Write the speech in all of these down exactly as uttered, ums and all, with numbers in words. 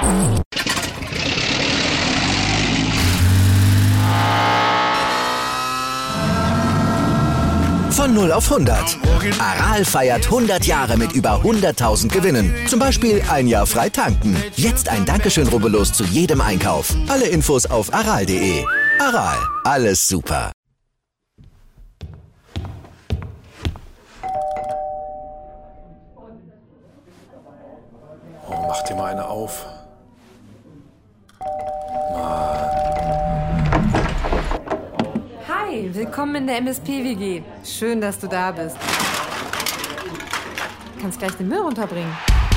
Von null auf hundert. Aral feiert hundert Jahre mit über hunderttausend Gewinnen. Zum Beispiel ein Jahr frei tanken. Jetzt ein Dankeschön, rubbellos zu jedem Einkauf. Alle Infos auf aral punkt de. Aral, alles super. Oh, mach dir mal eine auf. Hi, willkommen in der M S P-W G. Schön, dass du da bist. Du kannst gleich den Müll runterbringen.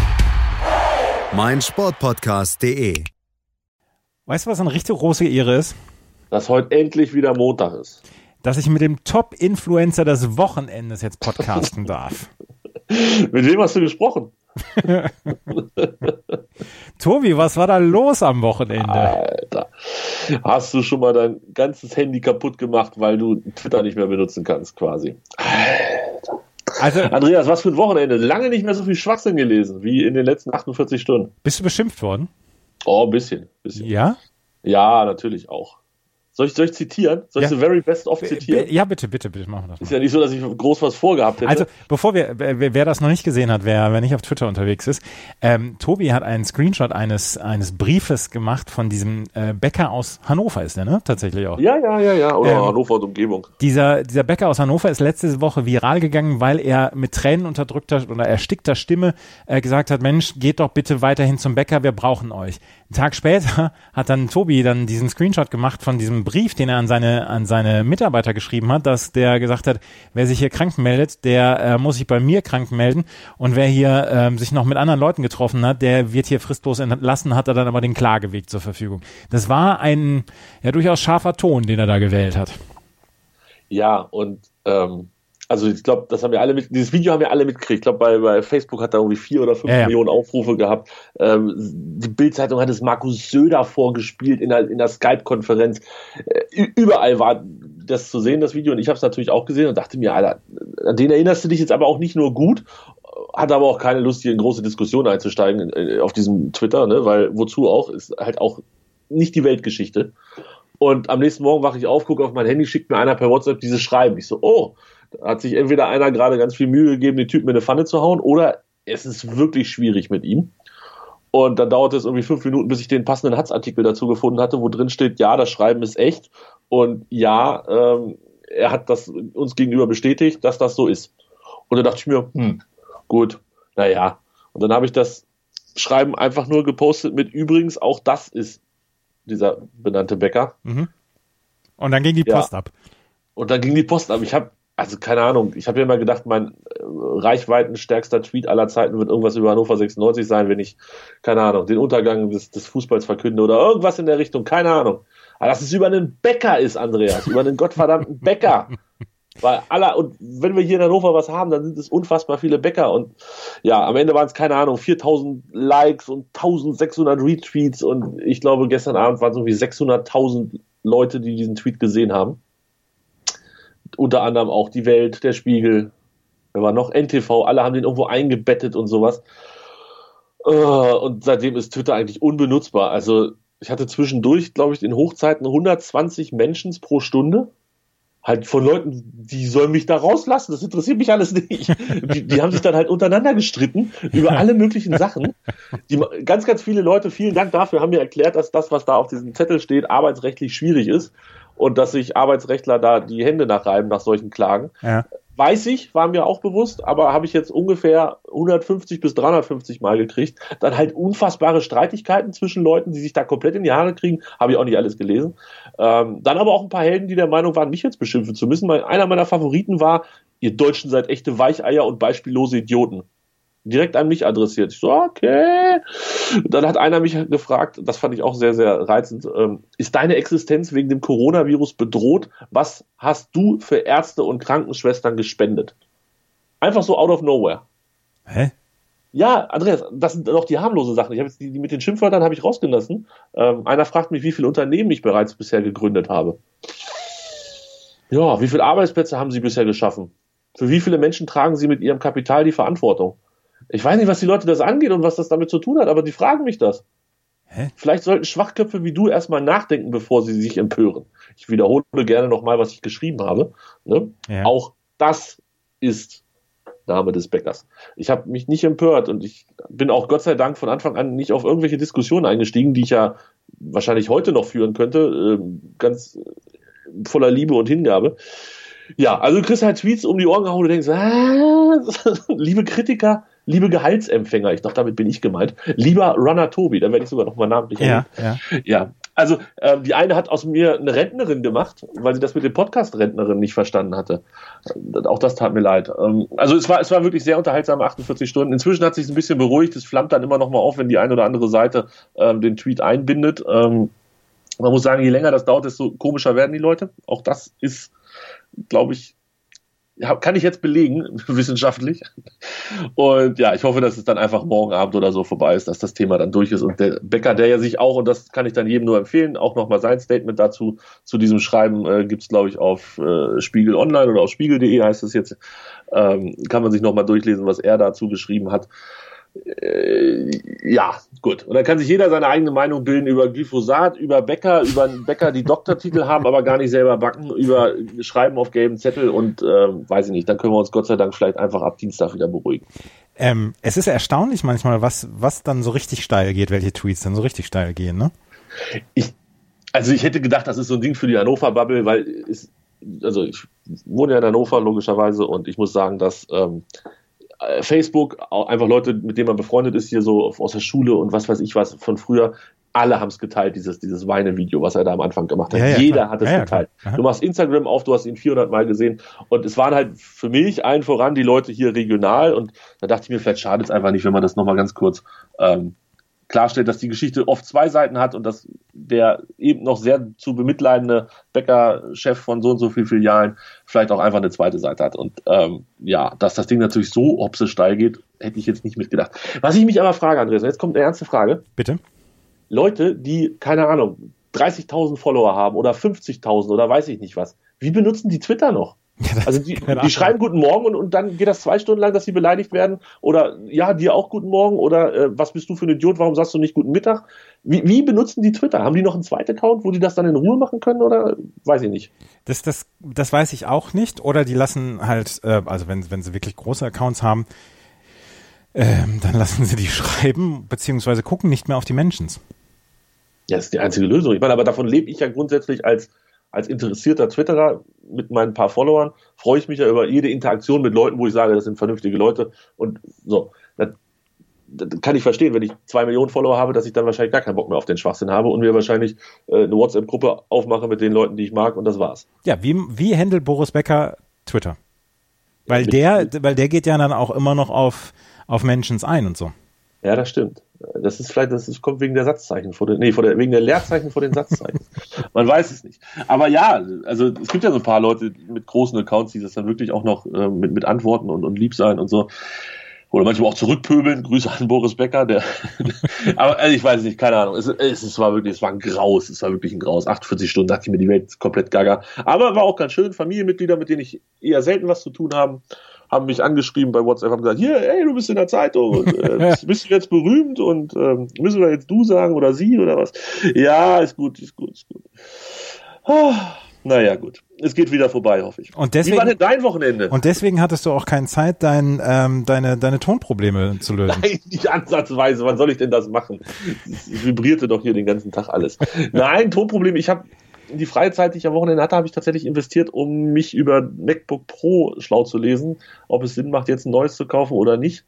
mein Sportpodcast punkt de. Weißt du, was eine richtig große Ehre ist? Dass heute endlich wieder Montag ist. Dass ich mit dem Top-Influencer des Wochenendes jetzt podcasten darf. Mit wem hast du gesprochen? Tobi, was war da los am Wochenende? Alter, hast du schon mal dein ganzes Handy kaputt gemacht, weil du Twitter nicht mehr benutzen kannst, quasi. Alter. Also, Andreas, was für ein Wochenende. Lange nicht mehr so viel Schwachsinn gelesen, wie in den letzten achtundvierzig Stunden. Bist du beschimpft worden? Oh, ein bisschen. bisschen. Ja? Ja, natürlich auch. Soll ich, soll ich zitieren? Soll ich Ja. the very best of zitieren? Ja, bitte, bitte, bitte, machen wir das mal. Ist ja nicht so, dass ich groß was vorgehabt hätte. Also, bevor wir, wer, wer das noch nicht gesehen hat, wer, wer nicht auf Twitter unterwegs ist, ähm, Tobi hat einen Screenshot eines, eines Briefes gemacht von diesem äh, Bäcker aus Hannover, ist der, ne? Tatsächlich auch. Ja, ja, ja, ja. Oder Ähm, Hannover und Umgebung. Dieser, dieser Bäcker aus Hannover ist letzte Woche viral gegangen, weil er mit Tränen unterdrückter oder erstickter Stimme äh, gesagt hat, Mensch, geht doch bitte weiterhin zum Bäcker, wir brauchen euch. Einen Tag später hat dann Tobi dann diesen Screenshot gemacht von diesem Brief, den er an seine an seine Mitarbeiter geschrieben hat, dass der gesagt hat, wer sich hier krank meldet, der äh, muss sich bei mir krank melden und wer hier ähm, sich noch mit anderen Leuten getroffen hat, der wird hier fristlos entlassen, hat er dann aber den Klageweg zur Verfügung. Das war ein ja durchaus scharfer Ton, den er da gewählt hat. Ja, und ähm, also ich glaube, das haben wir alle mit, dieses Video haben wir alle mitgekriegt. Ich glaube, bei, bei Facebook hat er irgendwie vier oder fünf ja, ja. Millionen Aufrufe gehabt. Ähm, die Bild-Zeitung hat es Markus Söder vorgespielt in der, in der Skype-Konferenz. Äh, überall war das zu sehen, das Video. Und ich habe es natürlich auch gesehen und dachte mir, Alter, an den erinnerst du dich jetzt aber auch nicht nur gut, hat aber auch keine Lust, hier in große Diskussionen einzusteigen äh, auf diesem Twitter, ne? Weil wozu auch, ist halt auch nicht die Weltgeschichte. Und am nächsten Morgen wache ich auf, gucke auf mein Handy, schickt mir einer per WhatsApp dieses Schreiben. Ich so, oh, da hat sich entweder einer gerade ganz viel Mühe gegeben, den Typen in eine Pfanne zu hauen, oder es ist wirklich schwierig mit ihm. Und dann dauerte es irgendwie fünf Minuten, bis ich den passenden Hatz-Artikel dazu gefunden hatte, wo drin steht, ja, das Schreiben ist echt und ja, ähm, er hat das uns gegenüber bestätigt, dass das so ist. Und dann dachte ich mir, hm, gut, naja. Und dann habe ich das Schreiben einfach nur gepostet mit übrigens, auch das ist dieser benannte Bäcker. Mhm. Und dann ging die Post ja. ab. Und dann ging die Post ab. Ich habe, also keine Ahnung, ich habe ja immer gedacht, mein äh, reichweitenstärkster Tweet aller Zeiten wird irgendwas über Hannover sechsundneunzig sein, wenn ich, keine Ahnung, den Untergang des, des Fußballs verkünde oder irgendwas in der Richtung, keine Ahnung. Aber dass es über einen Bäcker ist, Andreas, über einen gottverdammten Bäcker. Weil aller, und wenn wir hier in Hannover was haben, dann sind es unfassbar viele Bäcker und ja, am Ende waren es, keine Ahnung, viertausend Likes und eintausendsechshundert Retweets und ich glaube, gestern Abend waren es irgendwie sechshunderttausend Leute, die diesen Tweet gesehen haben. Unter anderem auch die Welt, der Spiegel, wer war noch, N T V, alle haben den irgendwo eingebettet und sowas. Und seitdem ist Twitter eigentlich unbenutzbar. Also ich hatte zwischendurch, glaube ich, in Hochzeiten hundertzwanzig Menschen pro Stunde. Halt von Leuten, die sollen mich da rauslassen, das interessiert mich alles nicht. Die, die haben sich dann halt untereinander gestritten über alle möglichen Sachen. Die, ganz, ganz viele Leute, vielen Dank dafür, haben mir erklärt, dass das, was da auf diesem Zettel steht, arbeitsrechtlich schwierig ist und dass sich Arbeitsrechtler da die Hände nachreiben nach solchen Klagen. Ja. Weiß ich, war mir auch bewusst, aber habe ich jetzt ungefähr hundertfünfzig bis dreihundertfünfzig Mal gekriegt. Dann halt unfassbare Streitigkeiten zwischen Leuten, die sich da komplett in die Haare kriegen. Habe ich auch nicht alles gelesen. Ähm, dann aber auch ein paar Helden, die der Meinung waren, mich jetzt beschimpfen zu müssen. Einer meiner Favoriten war, ihr Deutschen seid echte Weicheier und beispiellose Idioten. Direkt an mich adressiert. Ich so, okay. Dann hat einer mich gefragt, das fand ich auch sehr, sehr reizend, ähm, ist deine Existenz wegen dem Coronavirus bedroht? Was hast du für Ärzte und Krankenschwestern gespendet? Einfach so out of nowhere. Hä? Ja, Andreas, das sind noch die harmlosen Sachen. Ich habe jetzt die, die mit den Schimpfwörtern habe ich rausgelassen. Ähm, einer fragt mich, wie viele Unternehmen ich bereits bisher gegründet habe. Ja, wie viele Arbeitsplätze haben Sie bisher geschaffen? Für wie viele Menschen tragen Sie mit Ihrem Kapital die Verantwortung? Ich weiß nicht, was die Leute das angeht und was das damit zu tun hat, aber die fragen mich das. Hä? Vielleicht sollten Schwachköpfe wie du erstmal nachdenken, bevor sie sich empören. Ich wiederhole gerne nochmal, was ich geschrieben habe. Ne? Ja. Auch das ist Name des Bäckers. Ich habe mich nicht empört und ich bin auch Gott sei Dank von Anfang an nicht auf irgendwelche Diskussionen eingestiegen, die ich ja wahrscheinlich heute noch führen könnte, ganz voller Liebe und Hingabe. Ja, also du kriegst halt Tweets um die Ohren gehauen und du denkst, ah, liebe Kritiker, liebe Gehaltsempfänger, ich dachte, damit bin ich gemeint, lieber Runner Tobi, da werde ich sogar nochmal namentlich ja, ja. ja, also ähm, die eine hat aus mir eine Rentnerin gemacht, weil sie das mit dem Podcast Rentnerin nicht verstanden hatte. Äh, auch das tat mir leid. Ähm, also es war es war wirklich sehr unterhaltsam, achtundvierzig Stunden. Inzwischen hat sich ein bisschen beruhigt, es flammt dann immer noch mal auf, wenn die eine oder andere Seite ähm, den Tweet einbindet. Ähm, man muss sagen, je länger das dauert, desto komischer werden die Leute. Auch das ist, glaube ich, kann ich jetzt belegen, wissenschaftlich. Und ja, ich hoffe, dass es dann einfach morgen Abend oder so vorbei ist, dass das Thema dann durch ist. Und der Bäcker, der ja sich auch, und das kann ich dann jedem nur empfehlen, auch nochmal sein Statement dazu, zu diesem Schreiben äh, gibt es, glaube ich, auf äh, Spiegel Online oder auf spiegel punkt de heißt es jetzt, ähm, kann man sich nochmal durchlesen, was er dazu geschrieben hat. Äh, ja, gut. Und dann kann sich jeder seine eigene Meinung bilden über Glyphosat, über Bäcker, über Bäcker, die Doktortitel haben, aber gar nicht selber backen, über Schreiben auf gelben Zettel und äh, weiß ich nicht, dann können wir uns Gott sei Dank vielleicht einfach ab Dienstag wieder beruhigen. Ähm, es ist erstaunlich manchmal, was, was dann so richtig steil geht, welche Tweets dann so richtig steil gehen, ne? Ich, also ich hätte gedacht, das ist so ein Ding für die Hannover-Bubble, weil es, also ich wohne ja in Hannover logischerweise und ich muss sagen, dass ähm, Facebook, einfach Leute, mit denen man befreundet ist, hier so aus der Schule und was weiß ich was von früher, alle haben es geteilt, dieses, dieses Weine-Video, was er da am Anfang gemacht hat. Ja, ja, Jeder klar. hat es ja, geteilt. Ja, du machst Instagram auf, du hast ihn vierhundert Mal gesehen und es waren halt für mich allen voran die Leute hier regional und da dachte ich mir, vielleicht schadet es einfach nicht, wenn man das nochmal ganz kurz ähm, klarstellt, dass die Geschichte oft zwei Seiten hat und dass der eben noch sehr zu bemitleidende Bäcker-Chef von so und so vielen Filialen vielleicht auch einfach eine zweite Seite hat. Und ähm, ja, dass das Ding natürlich so hopse steil geht, hätte ich jetzt nicht mitgedacht. Was ich mich aber frage, Andreas, jetzt kommt eine ernste Frage. Bitte? Leute, die, keine Ahnung, dreißigtausend Follower haben oder fünfzigtausend oder weiß ich nicht was, wie benutzen die Twitter noch? Also die, die schreiben Guten Morgen und, und dann geht das zwei Stunden lang, dass sie beleidigt werden oder ja, dir auch Guten Morgen oder äh, was bist du für ein Idiot, warum sagst du nicht Guten Mittag? Wie, wie benutzen die Twitter? Haben die noch einen zweiten Account, wo die das dann in Ruhe machen können oder weiß ich nicht? Das, das, das weiß ich auch nicht oder die lassen halt, äh, also wenn, wenn sie wirklich große Accounts haben, ähm, dann lassen sie die schreiben beziehungsweise gucken nicht mehr auf die Mentions. Ja, das ist die einzige Lösung. Ich meine, aber davon lebe ich ja grundsätzlich als Als interessierter Twitterer mit meinen paar Followern freue ich mich ja über jede Interaktion mit Leuten, wo ich sage, das sind vernünftige Leute und so. Das, das kann ich verstehen, wenn ich zwei Millionen Follower habe, dass ich dann wahrscheinlich gar keinen Bock mehr auf den Schwachsinn habe und mir wahrscheinlich äh, eine WhatsApp-Gruppe aufmache mit den Leuten, die ich mag und das war's. Ja, wie, wie handelt Boris Becker Twitter? Weil ja, der, weil der geht ja dann auch immer noch auf, auf Mentions ein und so. Ja, das stimmt. Das ist vielleicht, das ist, kommt wegen der Satzzeichen vor den, nee, vor der, wegen der Leerzeichen vor den Satzzeichen. Man weiß es nicht. Aber ja, also es gibt ja so ein paar Leute mit großen Accounts, die das dann wirklich auch noch äh, mit, mit Antworten und, und lieb sein und so. Oder manchmal auch zurückpöbeln. Grüße an Boris Becker, der, aber also ich weiß nicht, keine Ahnung. Es, es, es war wirklich, es war ein Graus, es war wirklich ein Graus. achtundvierzig Stunden dachte ich mir, die Welt ist komplett gaga. Aber war auch ganz schön. Familienmitglieder, mit denen ich eher selten was zu tun habe, haben mich angeschrieben bei WhatsApp, haben gesagt, hier, ey, du bist in der Zeitung und äh, bist du jetzt berühmt und ähm, müssen wir jetzt du sagen oder sie oder was? Ja, ist gut, ist gut, ist gut. Ah, naja, gut. Es geht wieder vorbei, hoffe ich. Und deswegen, wie war denn dein Wochenende? Und deswegen hattest du auch keine Zeit, dein, ähm, deine, deine Tonprobleme zu lösen. Nein, nicht ansatzweise. Wann soll ich denn das machen? Es vibrierte doch hier den ganzen Tag alles. Nein, Tonprobleme. Ich habe die freie Zeit, die ich am Wochenende hatte, habe ich tatsächlich investiert, um mich über MacBook Pro schlau zu lesen, ob es Sinn macht, jetzt ein neues zu kaufen oder nicht.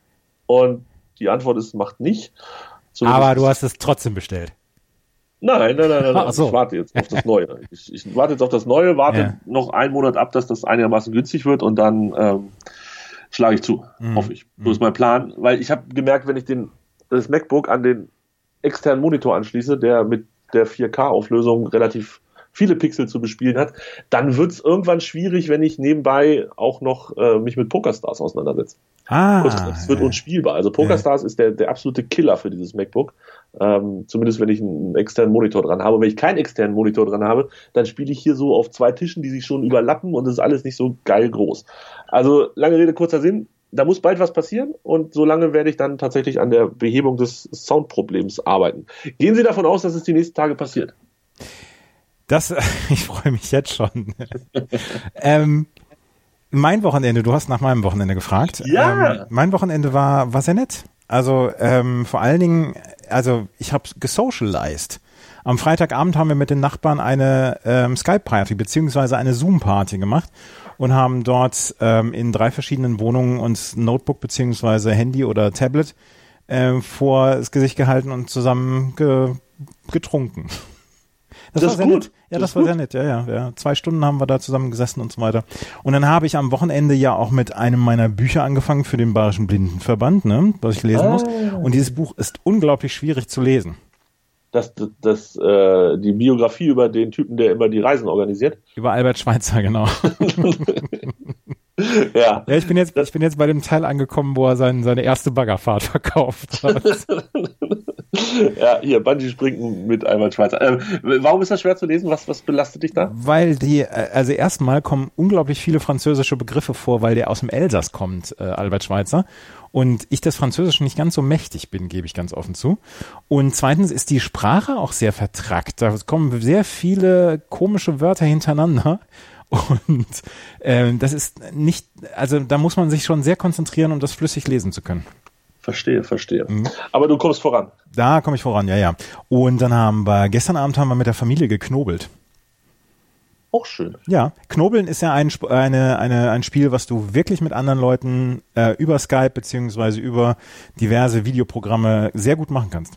Und die Antwort ist, macht nicht. Zumindest aber du hast es trotzdem bestellt. Nein, nein, nein, nein. Ach so. Ich warte jetzt auf das Neue. Ich, ich warte jetzt auf das Neue, warte ja. noch einen Monat ab, dass das einigermaßen günstig wird und dann ähm, schlage ich zu, mhm. hoffe ich. So ist mein Plan, weil ich habe gemerkt, wenn ich den das MacBook an den externen Monitor anschließe, der mit der vier K-Auflösung relativ viele Pixel zu bespielen hat, dann wird es irgendwann schwierig, wenn ich nebenbei auch noch äh, mich mit PokerStars auseinandersetze. Ah, es wird unspielbar. Also PokerStars ja. ist der, der absolute Killer für dieses MacBook. Ähm, zumindest wenn ich einen externen Monitor dran habe. Wenn ich keinen externen Monitor dran habe, dann spiele ich hier so auf zwei Tischen, die sich schon überlappen und es ist alles nicht so geil groß. Also lange Rede, kurzer Sinn. da muss bald was passieren und solange werde ich dann tatsächlich an der Behebung des Soundproblems arbeiten. Gehen Sie davon aus, dass es die nächsten Tage passiert? Das, ich freue mich jetzt schon. ähm, mein Wochenende, du hast nach meinem Wochenende gefragt. Ja. Ähm, mein Wochenende war, war sehr nett. Also ähm, vor allen Dingen, also ich habe gesocialized. Am Freitagabend haben wir mit den Nachbarn eine ähm, Skype-Party beziehungsweise eine Zoom-Party gemacht und haben dort ähm, in drei verschiedenen Wohnungen uns Notebook beziehungsweise Handy oder Tablet äh, vor das Gesicht gehalten und zusammen ge- getrunken. Das, das war sehr gut. Nett. Ja, das, das war gut. sehr nett. Ja, ja, ja. Zwei Stunden haben wir da zusammen gesessen und so weiter. Und dann habe ich am Wochenende ja auch mit einem meiner Bücher angefangen für den Bayerischen Blindenverband, ne, was ich lesen ah. muss. Und dieses Buch ist unglaublich schwierig zu lesen. Das, das, das, äh, die Biografie über den Typen, der immer die Reisen organisiert. Über Albert Schweitzer, genau. ja. Ja, ich bin jetzt, ich bin jetzt bei dem Teil angekommen, wo er sein, seine erste Baggerfahrt verkauft hat. Ja, hier, Bungee-Springen mit Albert Schweitzer. Äh, warum ist das schwer zu lesen? Was, was belastet dich da? Weil die, also erstmal kommen unglaublich viele französische Begriffe vor, weil der aus dem Elsass kommt, äh, Albert Schweitzer. Und ich das Französische nicht ganz so mächtig bin, gebe ich ganz offen zu. Und zweitens ist die Sprache auch sehr vertrackt. Da kommen sehr viele komische Wörter hintereinander. Und äh, das ist nicht, also da muss man sich schon sehr konzentrieren, um das flüssig lesen zu können. Verstehe, verstehe. Mhm. Aber du kommst voran. Da komme ich voran, ja, ja. Und dann haben wir, gestern Abend haben wir mit der Familie geknobelt. Auch schön. Ja, Knobeln ist ja ein, eine, eine, ein Spiel, was du wirklich mit anderen Leuten äh, über Skype beziehungsweise über diverse Videoprogramme sehr gut machen kannst.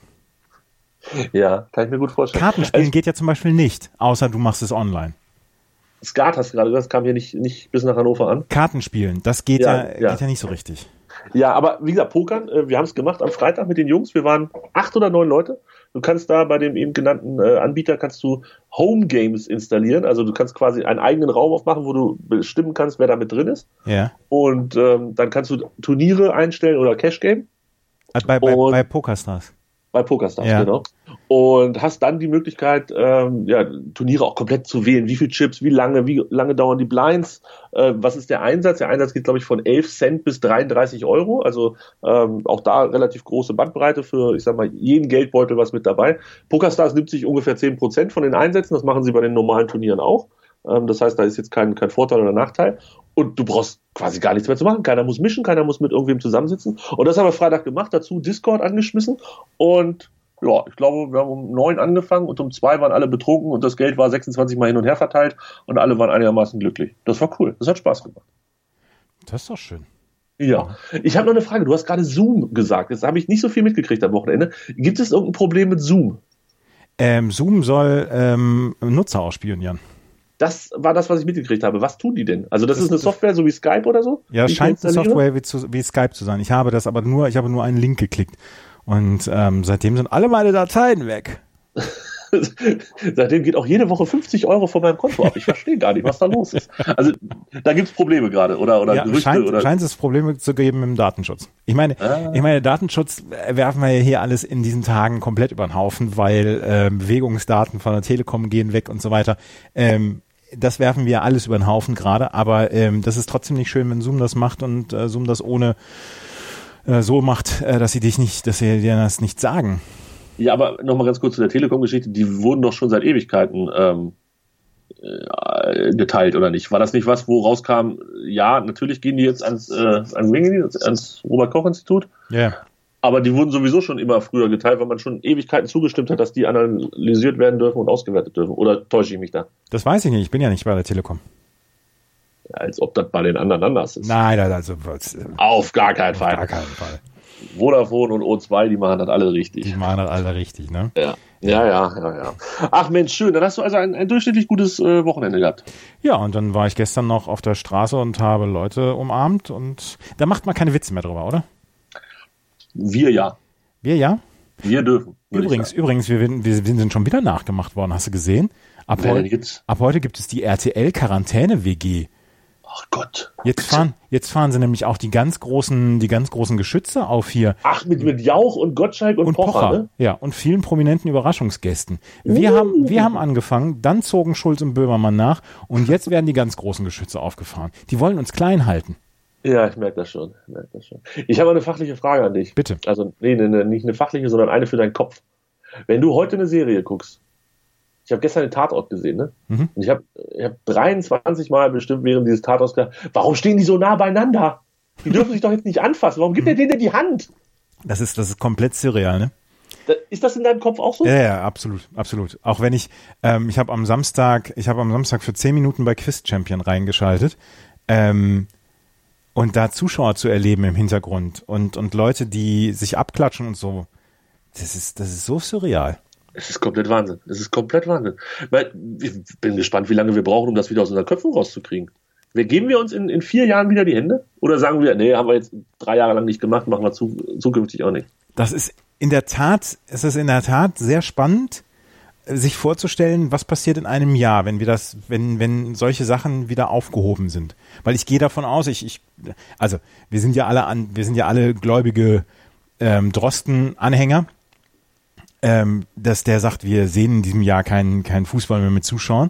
Ja, kann ich mir gut vorstellen. Kartenspielen also, geht ja zum Beispiel nicht, außer du machst es online. Skat hast du gerade gesagt, das kam hier nicht, nicht bis nach Hannover an. Kartenspielen, das geht ja, ja, ja. Geht ja nicht so richtig. Ja, aber wie gesagt, Pokern, äh, wir haben es gemacht am Freitag mit den Jungs, wir waren acht oder neun Leute. Du kannst da bei dem eben genannten äh, Anbieter kannst du Home Games installieren, also du kannst quasi einen eigenen Raum aufmachen, wo du bestimmen kannst, wer da mit drin ist. Ja. Und ähm, dann kannst du Turniere einstellen oder Cash Game. Bei, bei, bei PokerStars. Bei PokerStars, ja. Genau. Und hast dann die Möglichkeit, ähm, ja, Turniere auch komplett zu wählen. Wie viel Chips, wie lange, wie lange dauern die Blinds, äh, was ist der Einsatz? Der Einsatz geht, glaube ich, von elf Cent bis dreiunddreißig Euro. Also ähm, auch da relativ große Bandbreite für, ich sag mal, jeden Geldbeutel was mit dabei. PokerStars nimmt sich ungefähr zehn Prozent von den Einsätzen. Das machen sie bei den normalen Turnieren auch. Ähm, das heißt, da ist jetzt kein, kein Vorteil oder Nachteil. Und du brauchst quasi gar nichts mehr zu machen. Keiner muss mischen, keiner muss mit irgendwem zusammensitzen. Und das haben wir Freitag gemacht, dazu Discord angeschmissen. Und ja, ich glaube, wir haben um neun angefangen und um zwei waren alle betrunken und das Geld war sechsundzwanzig Mal hin und her verteilt und alle waren einigermaßen glücklich. Das war cool. Das hat Spaß gemacht. Das ist doch schön. Ja. Ich habe noch eine Frage. Du hast gerade Zoom gesagt. Jetzt habe ich nicht so viel mitgekriegt am Wochenende. Gibt es irgendein Problem mit Zoom? Ähm, Zoom soll ähm, Nutzer ausspionieren. Das war das, was ich mitgekriegt habe. Was tun die denn? Also das, das ist eine Software, so wie Skype oder so? Ja, es scheint eine Software wie, zu, wie Skype zu sein. Ich habe das aber nur, ich habe nur einen Link geklickt. Und ähm, seitdem sind alle meine Dateien weg. Seitdem geht auch jede Woche fünfzig Euro von meinem Konto ab. Ich verstehe gar nicht, was da los ist. Also da gibt es Probleme gerade oder, oder ja, Gerüchte. Scheint, oder scheint es Probleme zu geben im Datenschutz. Ich meine, ah. ich meine, Datenschutz werfen wir ja hier alles in diesen Tagen komplett über den Haufen, weil ähm, Bewegungsdaten von der Telekom gehen weg und so weiter. Ähm, das werfen wir alles über den Haufen gerade, aber ähm, das ist trotzdem nicht schön, wenn Zoom das macht und äh, Zoom das ohne äh, so macht, äh, dass sie dich nicht, dass sie dir das nicht sagen. Ja, aber nochmal ganz kurz zu der Telekom-Geschichte, die wurden doch schon seit Ewigkeiten ähm, äh, geteilt, oder nicht? War das nicht was, wo rauskam, ja, natürlich gehen die jetzt ans, äh, an Ringini, ans Robert-Koch-Institut, ja. Yeah. Aber die wurden sowieso schon immer früher geteilt, weil man schon Ewigkeiten zugestimmt hat, dass die analysiert werden dürfen und ausgewertet dürfen. Oder täusche ich mich da? Das weiß ich nicht, ich bin ja nicht bei der Telekom. Ja, als ob das bei den anderen anders ist. Nein, also auf gar keinen Fall. Auf gar keinen Fall. Vodafone und O zwei, die machen das alle richtig. Die machen das alle richtig, ne? Ja, ja, ja, ja. ja. Ach Mensch, schön. Dann hast du also ein, ein durchschnittlich gutes äh, Wochenende gehabt. Ja, und dann war ich gestern noch auf der Straße und habe Leute umarmt und da macht man keine Witze mehr drüber, oder? Wir ja. Wir ja? Wir dürfen. Übrigens, übrigens, wir, wir, wir sind schon wieder nachgemacht worden, hast du gesehen? Ab, heu- ab heute gibt es die R T L-Quarantäne-W G. Ach Gott. Jetzt fahren, jetzt fahren sie nämlich auch die ganz großen, die ganz großen Geschütze auf hier. Ach, mit, mit Jauch und Gottschalk und, und Pocher, Pocher, ne? Ja, und vielen prominenten Überraschungsgästen. Wir uh. haben, wir haben angefangen, dann zogen Schulz und Böhmermann nach und jetzt werden die ganz großen Geschütze aufgefahren. Die wollen uns klein halten. Ja, ich merke das schon. Ich, merk das schon. Ich habe eine fachliche Frage an dich. Bitte. Also, nee, nee, nee, nicht eine fachliche, sondern eine für deinen Kopf. Wenn du heute eine Serie guckst, ich habe gestern den Tatort gesehen, ne? Mhm. Und ich habe ich hab dreiundzwanzig Mal bestimmt während dieses Tatorts gedacht, warum stehen die so nah beieinander? Die dürfen sich doch jetzt nicht anfassen. Warum gibt er denen die Hand? Das ist, das ist komplett surreal, ne? Da, ist das in deinem Kopf auch so? Ja, ja, absolut, absolut. Auch wenn ich, ähm, ich habe am Samstag, ich habe am Samstag für zehn Minuten bei Quiz Champion reingeschaltet, ähm, und da Zuschauer zu erleben im Hintergrund und, und Leute, die sich abklatschen und so, das ist, das ist so surreal. Es ist komplett Wahnsinn. Es ist komplett Wahnsinn. Weil, ich bin gespannt, wie lange wir brauchen, um das wieder aus unseren Köpfen rauszukriegen. Geben wir uns in, in vier Jahren wieder die Hände? Oder sagen wir, nee, haben wir jetzt drei Jahre lang nicht gemacht, machen wir zu, zukünftig auch nicht? Das ist in der Tat, es ist in der Tat sehr spannend, sich vorzustellen, was passiert in einem Jahr, wenn wir das, wenn, wenn solche Sachen wieder aufgehoben sind. Weil ich gehe davon aus, ich, ich, also wir sind ja alle an, wir sind ja alle gläubige ähm, Drosten-Anhänger, ähm, dass der sagt, wir sehen in diesem Jahr keinen keinen Fußball mehr mit Zuschauern.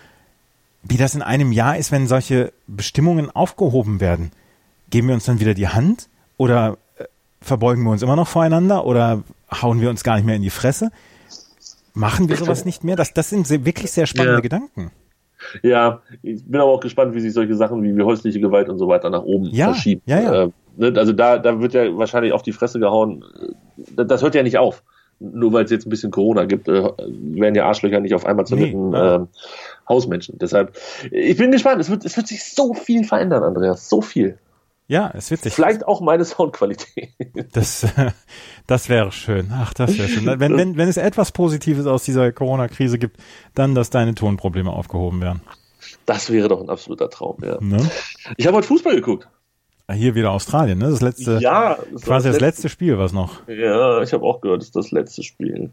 Wie das in einem Jahr ist, wenn solche Bestimmungen aufgehoben werden, geben wir uns dann wieder die Hand oder äh, verbeugen wir uns immer noch voreinander oder hauen wir uns gar nicht mehr in die Fresse? Machen wir sowas nicht mehr? Das, das sind sehr, wirklich sehr spannende ja. Gedanken. Ja, ich bin aber auch gespannt, wie sich solche Sachen wie, wie häusliche Gewalt und so weiter nach oben ja, verschieben. Ja, ja. Äh, ne? Also da, da wird ja wahrscheinlich auf die Fresse gehauen. Das, das hört ja nicht auf. Nur weil es jetzt ein bisschen Corona gibt, äh, werden ja Arschlöcher nicht auf einmal zu nee, netten äh, Hausmenschen. Deshalb, ich bin gespannt. Es wird, es wird sich so viel verändern, Andreas. So viel. Ja, es wird sich. Vielleicht auch meine Soundqualität. Das, das wäre schön. Ach, das wäre schön. Wenn, wenn, wenn es etwas Positives aus dieser Corona-Krise gibt, dann, dass deine Tonprobleme aufgehoben werden. Das wäre doch ein absoluter Traum, ja. Ne? Ich habe heute Fußball geguckt. Hier wieder Australien, ne? Das letzte, ja, das quasi das letzte, letzte Spiel, was noch. Ja, ich habe auch gehört, das ist das letzte Spiel.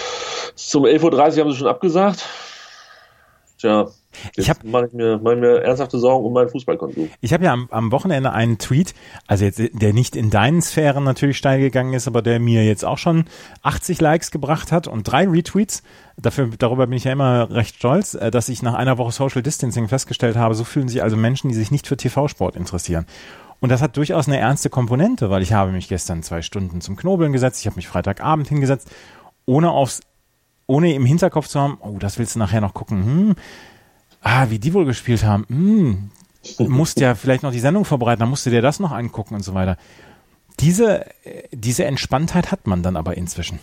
Zum elf Uhr dreißig haben sie schon abgesagt. Tja, jetzt mache ich mir, mach ich mir ernsthafte Sorgen um meinen Fußballkonsum. Ich habe ja am, am Wochenende einen Tweet, also jetzt, der nicht in deinen Sphären natürlich steil gegangen ist, aber der mir jetzt auch schon achtzig Likes gebracht hat und drei Retweets. Dafür, darüber bin ich ja immer recht stolz, dass ich nach einer Woche Social Distancing festgestellt habe, so fühlen sich also Menschen, die sich nicht für T V-Sport interessieren. Und das hat durchaus eine ernste Komponente, weil ich habe mich gestern zwei Stunden zum Knobeln gesetzt, ich habe mich Freitagabend hingesetzt, ohne aufs, ohne im Hinterkopf zu haben, oh, das willst du nachher noch gucken, hm, ah, wie die wohl gespielt haben, hm, musst ja vielleicht noch die Sendung vorbereiten, dann musst du dir das noch angucken und so weiter. Diese, diese Entspanntheit hat man dann aber inzwischen.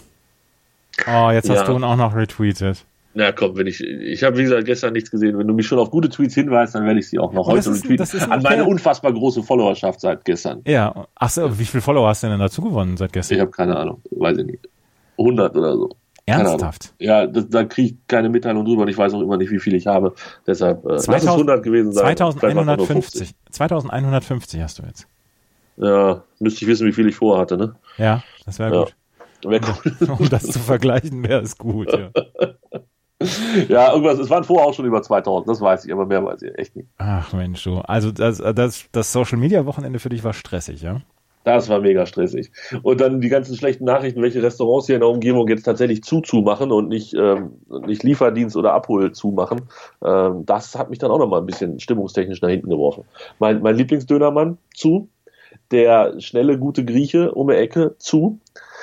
Oh, jetzt hast ja. du ihn auch noch retweetet. Na komm, wenn ich, ich habe wie gesagt gestern nichts gesehen. Wenn du mich schon auf gute Tweets hinweist, dann werde ich sie auch noch heute retweeten. An meine unfassbar große Followerschaft seit gestern. Ja, achso, wie viele Follower hast du denn dazu gewonnen seit gestern? Ich habe keine Ahnung, weiß ich nicht. hundert oder so. Ernsthaft? Ja, das, da kriege ich keine Mitteilung drüber und ich weiß auch immer nicht, wie viel ich habe. Deshalb, äh, zweitausend, lass es hundert gewesen sein. zweitausendeinhundertfünfzig. zweitausendeinhundertfünfzig hast du jetzt. Ja, müsste ich wissen, wie viel ich vorhatte, ne? Ja, das wäre ja. gut. Wär cool. Um das zu vergleichen, wäre es gut, ja. Ja, irgendwas, es waren vorher auch schon über zweitausend, das weiß ich, aber mehr weiß ich echt nicht. Ach Mensch, du. Also das, das, das Social-Media-Wochenende für dich war stressig, ja? Das war mega stressig. Und dann die ganzen schlechten Nachrichten, welche Restaurants hier in der Umgebung jetzt tatsächlich zuzumachen und nicht, ähm, nicht Lieferdienst oder Abhol zumachen, ähm, das hat mich dann auch nochmal ein bisschen stimmungstechnisch nach hinten geworfen. Mein, mein Lieblingsdönermann zu, der schnelle, gute Grieche um die Ecke zu.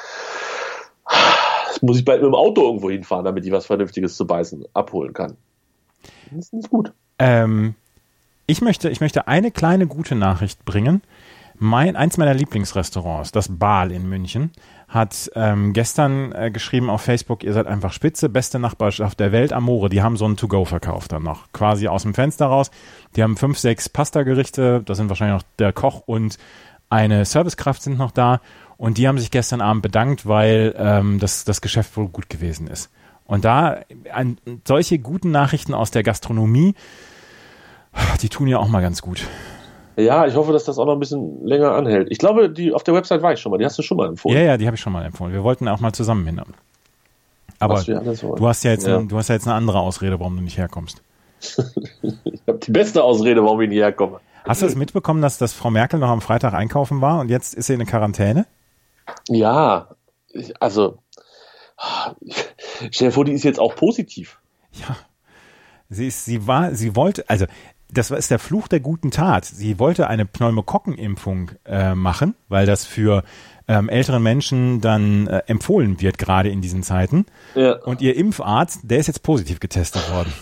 Muss ich bald mit dem Auto irgendwo hinfahren, damit ich was Vernünftiges zu beißen abholen kann. Das ist nicht gut. Ähm, ich möchte, ich möchte eine kleine gute Nachricht bringen. Mein, eins meiner Lieblingsrestaurants, das Baal in München, hat ähm, gestern äh, geschrieben auf Facebook, ihr seid einfach spitze, beste Nachbarschaft der Welt, Amore. Die haben so einen To-Go-Verkauf dann noch, quasi aus dem Fenster raus. Die haben fünf, sechs Pasta-Gerichte, das sind wahrscheinlich noch der Koch und eine Servicekraft sind noch da. Und die haben sich gestern Abend bedankt, weil ähm, das, das Geschäft wohl gut gewesen ist. Und da ein, solche guten Nachrichten aus der Gastronomie, die tun ja auch mal ganz gut. Ja, ich hoffe, dass das auch noch ein bisschen länger anhält. Ich glaube, die auf der Website war ich schon mal. Die hast du schon mal empfohlen. Ja, ja, die habe ich schon mal empfohlen. Wir wollten auch mal zusammen hin. Aber du hast ja jetzt, ja. Ein, du hast ja jetzt eine andere Ausrede, warum du nicht herkommst. Ich habe die beste Ausrede, warum ich nicht herkomme. Hast du es mitbekommen, dass, dass Frau Merkel noch am Freitag einkaufen war und jetzt ist sie in eine Quarantäne? Ja, ich, also stell dir vor, die ist jetzt auch positiv. Ja, sie ist, sie war, sie wollte, also das ist der Fluch der guten Tat. Sie wollte eine Pneumokokkenimpfung äh, machen, weil das für ähm, älteren Menschen dann äh, empfohlen wird, gerade in diesen Zeiten. Ja. Und ihr Impfarzt, der ist jetzt positiv getestet worden.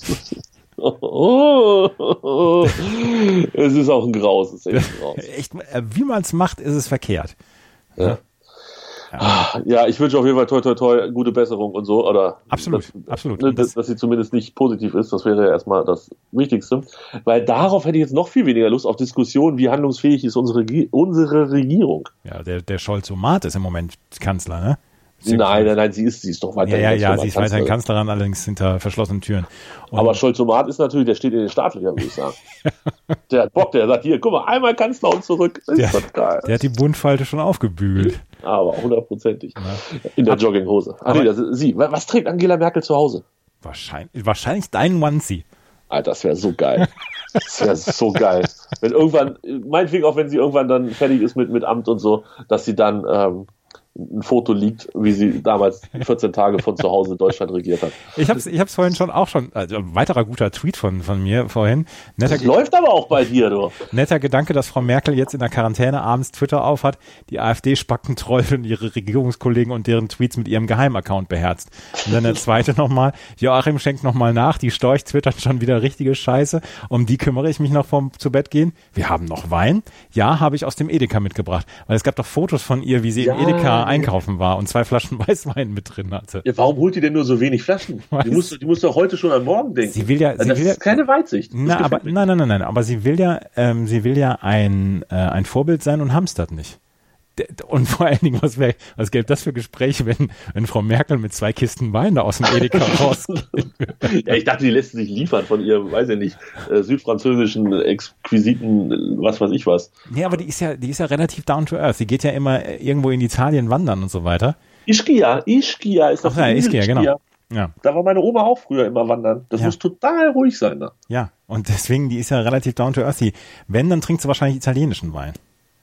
Oh, oh, oh, oh. Es ist auch ein Graus. Es ist echt ein Graus. Echt, wie man es macht, ist es verkehrt. Ja. Ja. ja, ich wünsche auf jeden Fall toi toi toi gute Besserung und so. Oder absolut, dass, absolut. Ne, dass, dass sie zumindest nicht positiv ist, das wäre ja erstmal das Wichtigste. Weil darauf hätte ich jetzt noch viel weniger Lust, auf Diskussionen, wie handlungsfähig ist unsere, unsere Regierung. Ja, der, der Scholz-Omat ist im Moment Kanzler, ne? Nein, nein, nein, sie ist, sie ist doch weiterhin Ja, ja, ja, sie ist Kanzlerin. weiterhin Kanzlerin, allerdings hinter verschlossenen Türen. Und aber Scholz-Omat ist natürlich, der steht in den Startlöchern, würde ich sagen. Der hat Bock, der sagt, hier, guck mal, einmal Kanzler und zurück. Das der, ist doch geil. Der hat die Bundfalte schon aufgebügelt. Aber hundertprozentig. In der Jogginghose. Ach nee, das ist sie. Was trägt Angela Merkel zu Hause? Wahrscheinlich, wahrscheinlich dein Onesie. Alter, das wäre so geil. Das wäre so geil. Wenn irgendwann, meinetwegen auch wenn sie irgendwann dann fertig ist mit, mit Amt und so, dass sie dann ähm, ein Foto liegt, wie sie damals vierzehn Tage von zu Hause Deutschland regiert hat. Ich hab's, ich hab's vorhin schon auch schon, also ein weiterer guter Tweet von, von mir vorhin. Netter, das läuft aber auch bei dir, du. Netter Gedanke, dass Frau Merkel jetzt in der Quarantäne abends Twitter aufhat, die AfD-Spacken trollt und ihre Regierungskollegen und deren Tweets mit ihrem Geheimaccount beherzt. Und dann der zweite nochmal, Joachim schenkt nochmal nach, die Storch twittert schon wieder richtige Scheiße, um die kümmere ich mich noch vom zu Bett gehen. Wir haben noch Wein. Ja, habe ich aus dem Edeka mitgebracht, weil es gab doch Fotos von ihr, wie sie ja. im Edeka einkaufen war und zwei Flaschen Weißwein mit drin hatte. Ja, warum holt die denn nur so wenig Flaschen? Die muss, die muss doch heute schon an morgen denken. Sie will ja, also sie das will ist keine Weitsicht. Na, aber, nein, nein, nein, nein, aber sie will ja, ähm, sie will ja ein, äh, ein Vorbild sein und hamstert nicht. Und vor allen Dingen, was, wär, was gäbe das für Gespräche, wenn, wenn Frau Merkel mit zwei Kisten Wein da aus dem Edeka rausgeht? Ja, ich dachte, die lässt sich liefern von ihrem, weiß ich nicht, äh, südfranzösischen, exquisiten, was weiß ich was. Nee, aber die ist ja, die ist ja relativ down to earth. Die geht ja immer irgendwo in Italien wandern und so weiter. Ischia, Ischia ist das. Ach ja, Ischia, genau. Ja. Da war meine Oma auch früher immer wandern. Das ja. muss total ruhig sein da. Ja, und deswegen, die ist ja relativ down to earth. Die, wenn, dann trinkt sie wahrscheinlich italienischen Wein.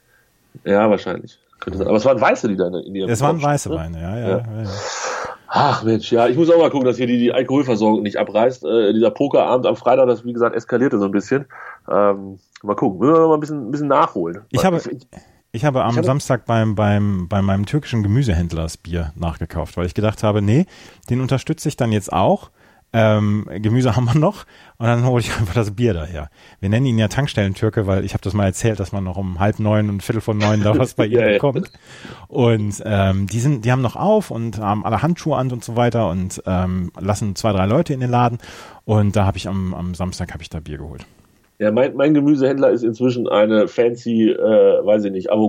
Ja, wahrscheinlich. Könnte sein. Aber es waren weiße, die da in ihrem Es waren weiße Weine, ja, ja, ja. ja, ja. Ach Mensch, ja, ich muss auch mal gucken, dass hier die, die Alkoholversorgung nicht abreißt. Äh, dieser Pokerabend am Freitag, das wie gesagt eskalierte so ein bisschen. Ähm, mal gucken, müssen wir noch mal ein bisschen, ein bisschen nachholen. Ich habe, ich, ich habe am ich habe Samstag beim, beim, bei meinem türkischen Gemüsehändler das Bier nachgekauft, weil ich gedacht habe, nee, den unterstütze ich dann jetzt auch. Ähm, Gemüse haben wir noch und dann hole ich einfach das Bier daher. Wir nennen ihn ja Tankstellen-Türke, weil ich habe das mal erzählt, dass man noch um halb neun und viertel von neun da was bei ihr ja, bekommt. Und ähm, die sind, die haben noch auf und haben alle Handschuhe an und so weiter und ähm, lassen zwei, drei Leute in den Laden und da habe ich am, am Samstag habe ich da Bier geholt. Ja, mein, mein Gemüsehändler ist inzwischen eine fancy, äh, weiß ich nicht,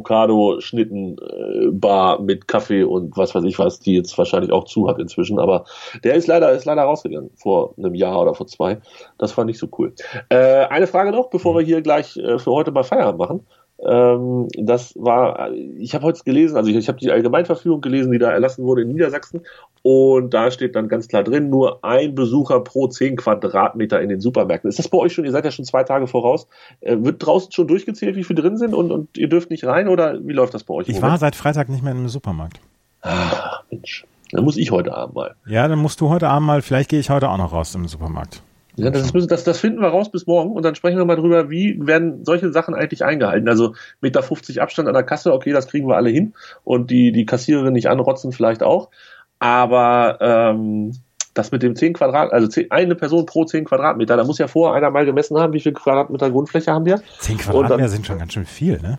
Avocado-Schnitten-Bar äh, mit Kaffee und was weiß ich was, die jetzt wahrscheinlich auch zu hat inzwischen, aber der ist leider, ist leider rausgegangen vor einem Jahr oder vor zwei. Das war nicht so cool. Äh, eine Frage noch, bevor wir hier gleich äh, für heute mal Feierabend machen. Ähm, das war, ich habe heute gelesen, also ich, ich habe die Allgemeinverfügung gelesen, die da erlassen wurde in Niedersachsen und da steht dann ganz klar drin, nur ein Besucher pro zehn Quadratmeter in den Supermärkten. Ist das bei euch schon, ihr seid ja schon zwei Tage voraus, äh, wird draußen schon durchgezählt, wie viele drin sind und, und ihr dürft nicht rein oder wie läuft das bei euch? Ich war seit Freitag nicht mehr im Supermarkt. Ach Mensch, dann muss ich heute Abend mal. Ja, dann musst du heute Abend mal, vielleicht gehe ich heute auch noch raus im Supermarkt. Ja, das, ist, das, das finden wir raus bis morgen und dann sprechen wir mal drüber, wie werden solche Sachen eigentlich eingehalten. Also eins Komma fünfzig Meter Abstand an der Kasse, okay, das kriegen wir alle hin und die, die Kassiererin nicht anrotzen vielleicht auch. Aber ähm, das mit dem zehn Quadrat, also zehn, eine Person pro zehn Quadratmeter, da muss ja vorher einer mal gemessen haben, wie viel Quadratmeter Grundfläche haben wir. zehn Quadratmeter dann, sind schon ganz schön viel, ne?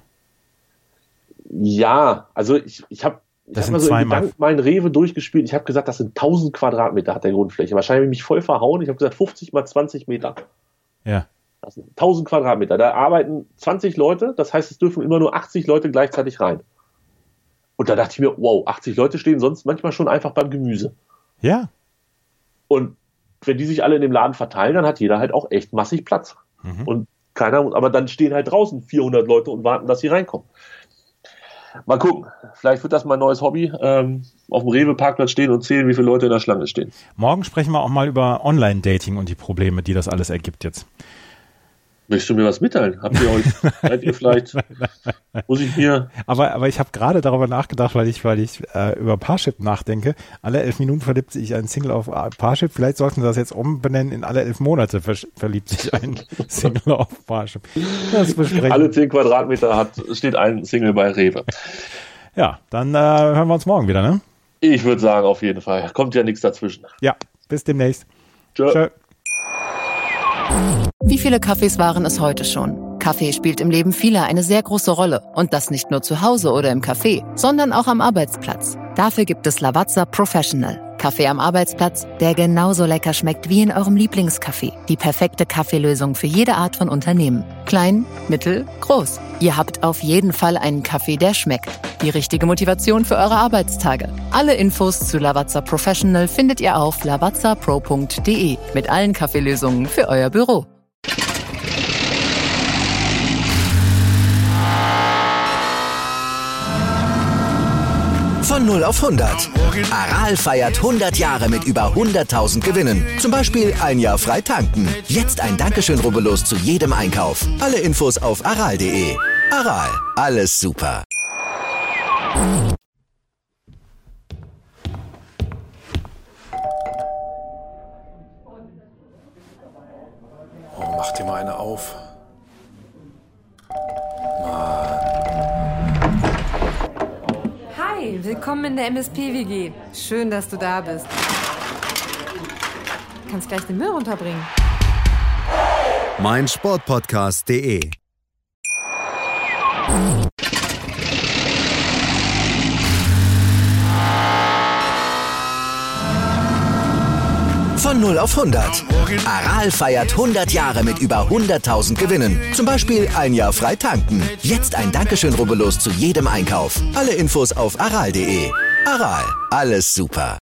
Ja, also ich, ich habe Ich habe mal so in Gedanken meinen Rewe durchgespielt. Ich habe gesagt, das sind tausend Quadratmeter hat der Grundfläche. Wahrscheinlich habe ich mich voll verhauen. Ich habe gesagt, fünfzig mal zwanzig Meter. Ja. Das sind tausend Quadratmeter. Da arbeiten zwanzig Leute. Das heißt, es dürfen immer nur achtzig Leute gleichzeitig rein. Und da dachte ich mir, wow, achtzig Leute stehen sonst manchmal schon einfach beim Gemüse. Ja. Und wenn die sich alle in dem Laden verteilen, dann hat jeder halt auch echt massig Platz. Mhm. Und keiner, aber dann stehen halt draußen vierhundert Leute und warten, dass sie reinkommen. Mal gucken, vielleicht wird das mein neues Hobby, ähm, auf dem Rewe-Parkplatz stehen und zählen, wie viele Leute in der Schlange stehen. Morgen sprechen wir auch mal über Online-Dating und die Probleme, die das alles ergibt jetzt. Möchtest du mir was mitteilen? Habt ihr euch, seid ihr vielleicht, muss ich mir... Aber, aber ich habe gerade darüber nachgedacht, weil ich, weil ich äh, über Parship nachdenke. Alle elf Minuten verliebt sich ein Single auf Parship. Vielleicht sollten wir das jetzt umbenennen, in alle elf Monate ver- verliebt sich ein Single auf Parship. Das besprechen. Alle zehn Quadratmeter hat, steht ein Single bei Rewe. Ja, dann äh, hören wir uns morgen wieder, ne? Ich würde sagen, auf jeden Fall. Kommt ja nichts dazwischen. Ja, bis demnächst. Tschö. Tschö. Wie viele Kaffees waren es heute schon? Kaffee spielt im Leben vieler eine sehr große Rolle. Und das nicht nur zu Hause oder im Café, sondern auch am Arbeitsplatz. Dafür gibt es Lavazza Professional. Kaffee am Arbeitsplatz, der genauso lecker schmeckt wie in eurem Lieblingscafé. Die perfekte Kaffeelösung für jede Art von Unternehmen. Klein, mittel, groß. Ihr habt auf jeden Fall einen Kaffee, der schmeckt. Die richtige Motivation für eure Arbeitstage. Alle Infos zu Lavazza Professional findet ihr auf lavazza pro punkt de mit allen Kaffeelösungen für euer Büro. Von null auf hundert. Aral feiert hundert Jahre mit über hunderttausend Gewinnen. Zum Beispiel ein Jahr frei tanken. Jetzt ein Dankeschön, rubbellos zu jedem Einkauf. Alle Infos auf aral punkt de. Aral, alles super. Oh, mach dir mal eine auf. Hi, willkommen in der M S P-W G. Schön, dass du da bist. Du kannst gleich den Müll runterbringen. mein Sportpodcast punkt de Von null auf hundert. Aral feiert hundert Jahre mit über hunderttausend Gewinnen. Zum Beispiel ein Jahr frei tanken. Jetzt ein Dankeschön, rubbellos zu jedem Einkauf. Alle Infos auf aral punkt de. Aral, alles super.